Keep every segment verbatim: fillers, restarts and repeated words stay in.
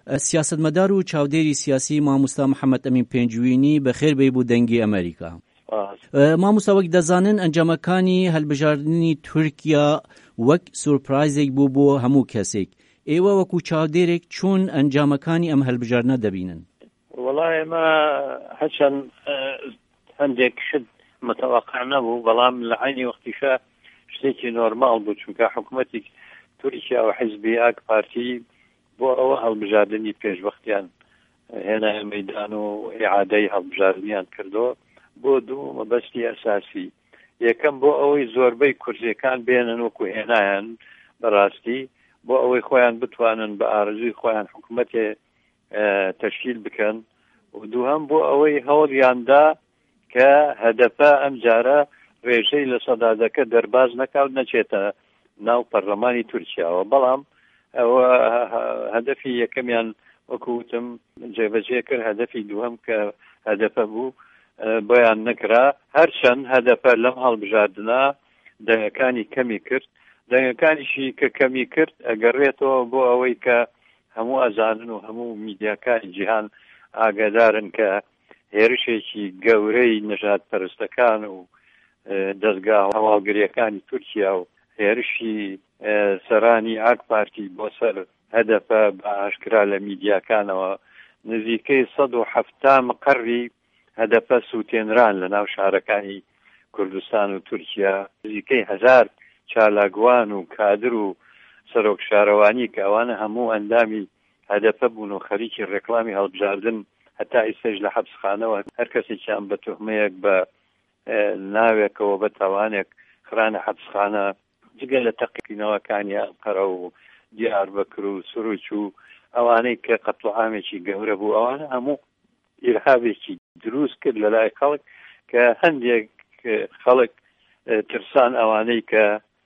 سیاستمەدار و چاودێری سیاسی مامۆستا محەممەد ئەمین پێنجوینی بەخێر بێ بوو دەنگی ئەمریکا. مامۆستا وەک دەزانن ئەنجامەکانی هەڵبژاردننی تورکیا وەک سورپرایزێک بوو بۆ هەموو کەسێک. ئێوە وەکو چاودێرێک چۆن ئەنجامەکانی ئەم هەڵبژاردنە دەبینن؟ وەڵای ئێمە هەرچەند هەندێک شت متوقع نەبوو، بەڵام لە عینی وەختیشە شتێکی نۆرماڵ بوو، چونکە حکوومەتی تورکیا و حیزبی ئاک پارتی بۆ ئەوە هەڵبژاردننی پێشوەختیان هێنایە مەیدان و ئیعادەی هەڵبژاردنیان کردەوە بۆ دوو مەبەستی ئەساسی. یەکەم بۆ ئەوەی زۆربەی کورزیەکان بێنن وەکو هێنایان بەڕاستی بۆ ئەوەی خۆیان بتوانن بە ئارزوی خۆیان حکوومەتێ تەشکیل بکەن، و دووهەم بۆ ئەوەی هەوڵیاندا کە هەدەفە ئەم جارە ڕێژەی لە سەدادەکە دەرباز نەکاوت نەچێتە ناو پەرلەمانی تورکیاوە. بەڵام ئەوە هەدەفی یەکەمیان وەکوتم جێبەجێ کرد، هەدەفی دووهەم کە هەدەفە بوو بۆیان نەکرا، هەرچەند هەدەفە لەم هەڵبژاردنە دەنگەکانی کەمی کرد. دەنگەکانیشی کە کەمی کرد ئەگەڕێتەوە بۆ ئەوەی کە هەموو ئەزانن و هەموو میدیاکانی جیهان ئاگادارن کە هێرشێکی گەورەی نەژاد پەرستەکان و دەستگا هەواڵگریەکانی تورکیا و هێرشی سەرانی ئاک پارتی بۆ سەر هەدەفە بە ئاشکرا لە میدیاکانەوە نزیکەی سەد و حەفتا مقڕی هەدەفە سووتێنران لە ناو شارەکانی کوردستان و تورکیا، نزیکەی هەزار چالاگوان و کادر و سەرۆک شارەوانی کە ئەوانە هەموو ئەندامی هەدەفە بوون و خەریکی ڕێکڵامی هەڵبژاردن هەتا ئیسەش لە حەبسخانەوە هەر کەسێکیان بە توهمەیەک بە ناوێکەوە بە تاوانێک خرانە حەبسخانە جگە لە تەقینەوەکانی ئەنقەرە و دیاربەکر و سروج و ئەوانەی کە قەتڵعامێکی گەورە بوو، ئەوانە هەموو ئیرهابێکی دروست کرد لە لای خەڵک کە هەندێک خەڵک ترسان ئەوانەی کە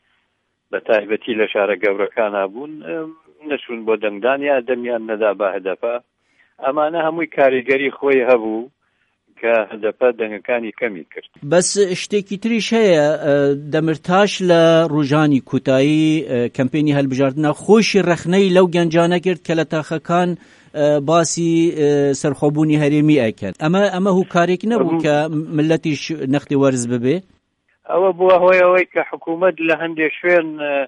بە تایبەتی لە شارە گەورەکانە بوون نەچوون بۆ دەنگدان یا دەمیان نەدا بە هەدەفە. ئەمانە هەمووی کاریگەری خۆی هەبوو کە هەدەفە دەنگەکانی کەمی کرد. بەس شتێکی تریش هەیە، دەمرتاش لە ڕۆژانی کوتایی کەمپێنی هەڵبژاردنە خۆشی ڕەخنەی لەو گەنجانە کرد کە لە تاخەکان باسی سەرخۆبوونی هەرێمی ئەکەن. ئەمە ئەمە هوکارێک نەبوو کە ملەتیش نەختی وەرز ببێ؟ ئەوە بووە هۆی ئەوەی کە حکوومەت لە هەندێک شوێن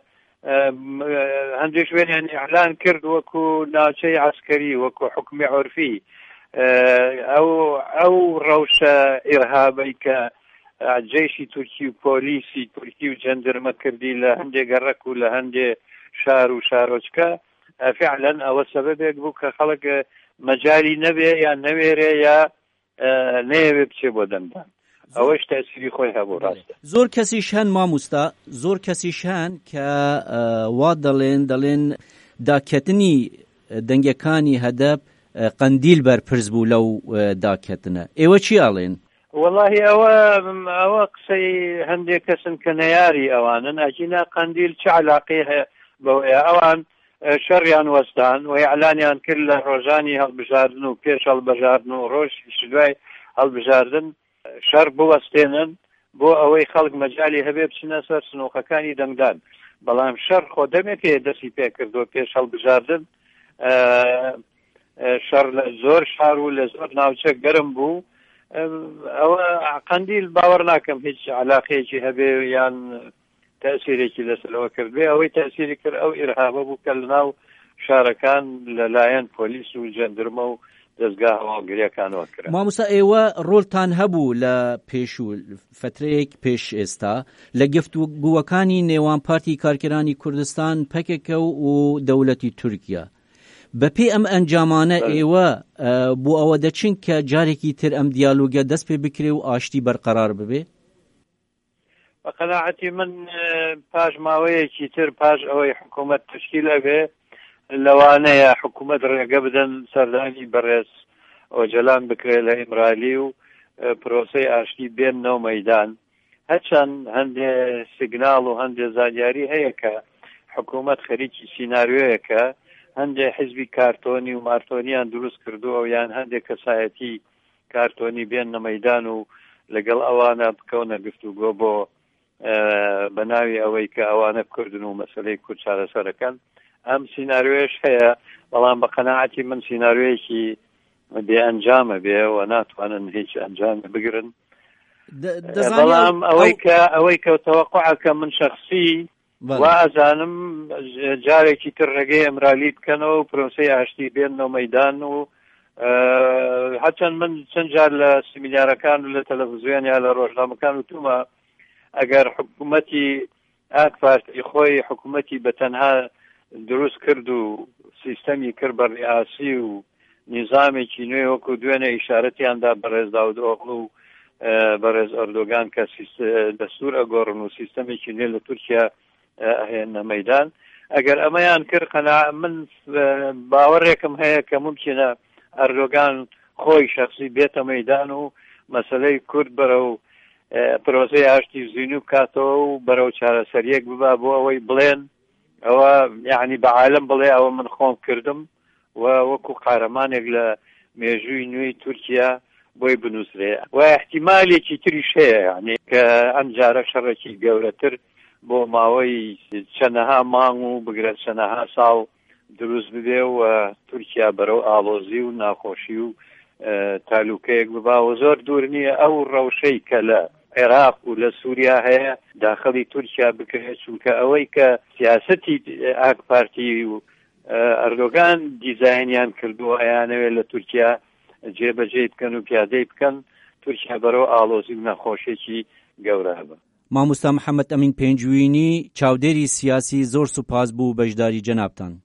هەندێک شوێنیان ئیعلان کرد وەکو ناوچەی عەسکەری، وەکو حکومی عورفی، ئەو ئەو ڕەوشە ئیرهابەی کە جێشی تورکی و پۆلیسی تورکی و جەندەرمە کردی لە هەندێک گەڕەک و لە هەندێک شار و شارۆچکە، فعلا ئەوە سەبەبێک بوو کە خەڵک مەجای نەبێ یا نەوێرێ یا نەیەوێ بچێ بۆ دەنگدان. ئەوەش تەسیری خۆی هەبوو. ڕاستە زۆر کەسیش هەن مامۆستا، زۆر کەسیش هەن کە وا دەڵێن دەڵێن داکەتنی دەنگەکانی هەدەف قەندیل بەرپرس بوو لەو داکەتنە. ئێوە چی ئاڵێن؟ وەڵاهی ئەوە ئەوە قسەی هەندێک کەسن کە نەیاری ئەوانن، ئەجینا قەندیل چه عەلاقەی هەیە بەوەیە؟ ئەوان شەڕیان وەستان و ئیعلانیان کرد لە ڕۆژانی هەڵبژاردن و پێش هەڵبژاردن و ڕۆژی دوای هەڵبژاردن شەڕ بوەستێنن بۆ ئەوەی خەڵک مەجای هەبێ بچنە سەر سنووقەکانی دەنگدان. بەڵام شەڕ خۆ دەمێکێ دەستی پێ کردووە پێش هەڵبژاردن، شەڕ لە زۆر شار و لە زۆر ناوچە گەرم بوو. ئەوە قەندیل باوەڕ ناکەم هیچ عەلاقەیەکی هەبێ یان تەسیرێکی لەسەرەوە کرد بێ. ئەوەی تەسیری کرد ئەو ئیرهابە بوو کە لە ناو شارەکان لەلایەن پۆلیس و جەندەرمە و دەستگا هەواڵگریەکانەوە کرد. مامۆستا ئێوە ڕۆڵتان هەبوو لە پێش و فترەیەک پێش ئێستا لە گفتوگووەکانی نێوان پارتی کارگەرانی کوردستان پەکێکە و دەوڵەتی تورکیا. بەپێی ئەم ئەنجامانە ئێوە بۆ ئەوە دەچن کە جارێکی تر ئەم دیالۆگە دەست پێ بکرێ و ئاشتی بەرقەرار ببێ؟ بە قەناعەتی من پاش ماوەیەکی تر پاش ئەوەی حکوومەت تشکیل ئەبێ لەوانەیە حکوومەت ڕێگە بدەن سەردانی بەڕێز ئۆجەلان بکرێت لە ئیمرالی و پرۆسەی ئاشتی بێننەوە مەیدان. هەرچەند هەندێ سیگناڵ و هەندێ زانیاری هەیە کە حکوومەت خەریکی سیناریۆیەکە، هەندێک حیزبی کارتۆنی و مارتۆنیان دروست کردووە و یان هەندێک کەسایەتی کارتۆنی بێننە مەیدان و لەگەڵ ئەوانە بکەونە گفتوگۆ بۆ بە ناوی ئەوەی کە ئەوانە بکردن و مەسەلەی کورد چارەسەرەکەن. ئەم سیناریۆش هەیە، بەڵام بە قەناعەتی من سیناریۆیەکی بێ ئەنجامە بێ و ناتوانن هیچ ئەنجامە بگرن. بەڵام ئەوەی کە ئەوەی کە تەوەقوعەکە من شەخسی وا ئەزانم جارێکی تر ڕێگەی ئەمرالی بکەنەوە و پرۆسەی ئاشتی بێنەوە مەیدان و هەرچەند من چەند جار لە سیمینارەکان و لە تەلەڤیزیۆن یا لە ڕۆژنامەکان وتومە ئەگەر حکوومەتی ئاک پارتی خۆی حکوومەتی بەتەنها دروست کرد و سیستەمی کرد بە ڕیاسی و نیزامێکی نوێ وەکو دوێنێ ئیشارەتیاندا بەڕێز داود ئۆغڵو و بەڕێز ئەردۆگان کە دەستور ئەگۆڕن و سیستەمێکی نوێ لە تورکیا هێنە مەیدان، ئەگەر ئەمەیان کرد قەناع من باوەڕێکم هەیە کە ممکنە ئەردۆگان خۆی شخصی بێتە مەیدان و مەسەلەی کورد بەرەو پرۆسەی ئاشتی زیینو بکاتەوە و بەرەو چارەسەریەک ببا بۆ ئەوەی بڵێن ئەوە یعنی بە عالم بڵێ ئەوە من خۆم کردم و وەکو قارەمانێک لە مێژووی نوێی تورکیا بۆی بنووسرێ و احتیمالێکی تریش هەیە، یعنی کە ئەم جارە شەڕێکی گەورەتر بۆ ماوەی چەندەها مانگ و بگرێت چەندەها ساڵ دروست ببێ و تورکیا بەرەو ئاڵۆزی و ناخۆشی و تالوکەیەک ببا و زۆر دوور نییە ئەو ڕەوشەی کە لە عێراق و لە سووریا هەیە داخەڵی تورکیا بکرێت، چونکە ئەوەی کە سیاسەتی ئاک پارتی و ئەردۆگان دیزاینیان کردووە ئەیانەوێت لە تورکیا جێبەجێ بکەن و پیادەی بکەن تورکیا بەرەو ئاڵۆزی و نەخۆشێکی گەورە بە. مامۆستا محەممەد ئەمین پێنجوینی چاودێری سیاسی، زۆر سوپاس بوو بەشداری جەنابتان.